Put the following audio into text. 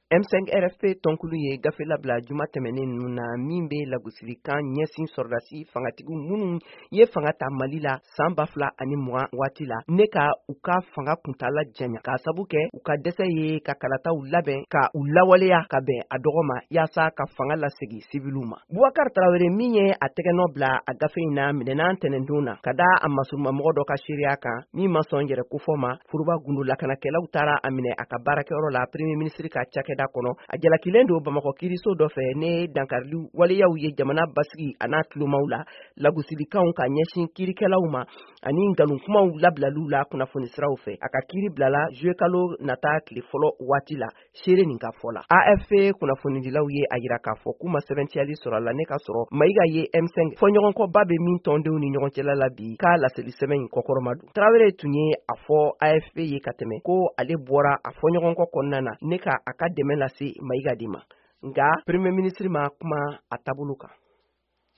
M5 RFP tɔnkulu ye gafe labila juma tɛmɛnen ninnu na min bɛ lagosilikan ɲɛsin sɔrɔdasi fangatigiw minnu ye fanga ta Mali la san 2020 waati la ne ka u ka fanga kuntala janya ka sabu kɛ u ka dɛsɛ ye ka kalataw labɛn ka u lawaleya ka bɛn a dɔgɔ ma yaasa ka fanga lasegi sivilu ma. Boubacar Traoré min ye a tɛgɛnɔ bila a gafe in na minɛnan tɛnɛndon na ka da a masurumamɔgɔ dɔ ka seereya kan min ma sɔn yɛrɛ kofɔ ma, Furuba Gundo lakanakɛlaw taara a minɛ a ka baarakɛyɔrɔ la Premier ministre ka cakɛda kɔnɔ. A jalakilen don Bamakɔ kiiriso dɔ fɛ ne dankarili waleyaw ye jamana basigi a n'a tulomaw la lagosilikanw ka ɲɛsin kiirikɛlaw ma ani ngalonkumaw labilaliw la kunnafoni siraw fɛ. A ka kiiri bilala juillet kalo nata tile fɔlɔ waati la seere nin ka fɔ la. AFP kunnafonidilaw ye a yira k'a fɔ k'u ma sɛbɛntiyali sɔrɔ a la ne ka sɔrɔ Mayiga ye M5 fɔɲɔgɔnkɔba bɛ min tɔndenw ni ɲɔgɔn cɛla la bi k'a laseli sɛbɛn in kɔkɔrɔma don. Traoré tun ye a fɔ AFP ye ka tɛmɛ ko ale bɔra a fɔɲɔgɔnkɔ kɔnɔna na ne ka a ka dɛmɛ lase Mayiga de ma. Nga Premier ministre ma kuma a taabolo kan.